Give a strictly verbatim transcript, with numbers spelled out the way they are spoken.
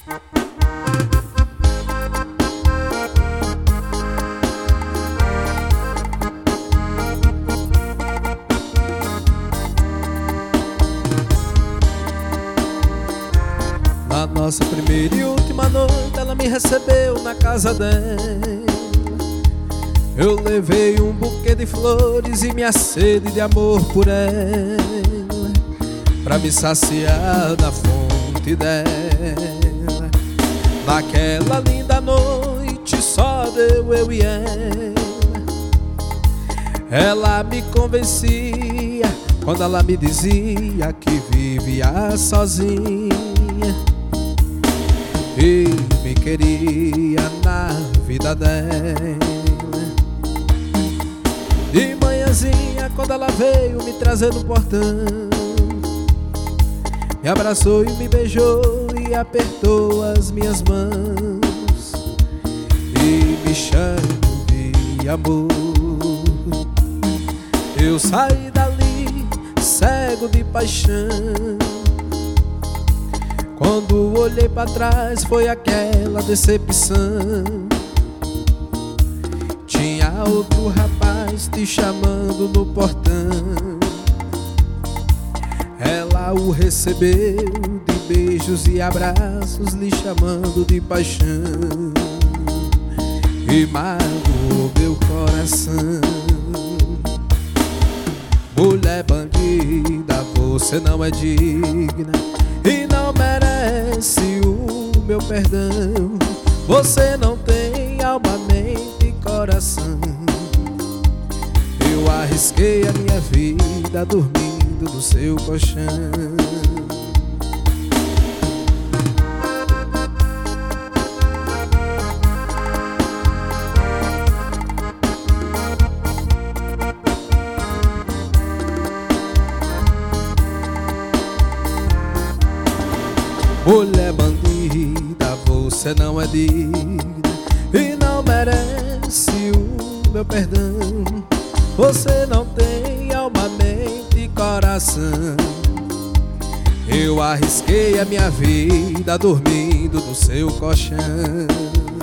Na nossa primeira e última noite ela me recebeu na casa dela. Eu levei um buquê de flores e minha sede de amor por ela, pra me saciar da fonte dela. Naquela linda noite só deu eu e ela. Ela me convencia quando ela me dizia que vivia sozinha e me queria na vida dela. De manhãzinha, quando ela veio me trazer no portão, me abraçou e me beijou e apertou as minhas mãos e me chamou de amor. Eu saí dali cego de paixão. Quando olhei pra trás foi aquela decepção. Tinha outro rapaz te chamando no portão. Ela o recebeu de beijos e abraços, lhe chamando de paixão, e magoou meu coração. Mulher bandida, você não é digna e não merece o meu perdão. Você não tem alma, mente e coração. Eu arrisquei a minha vida dormindo no seu colchão. Mulher bandida, você não é digna e não merece o meu perdão. Você não tem alma, mente e coração. Eu arrisquei a minha vida dormindo no seu colchão.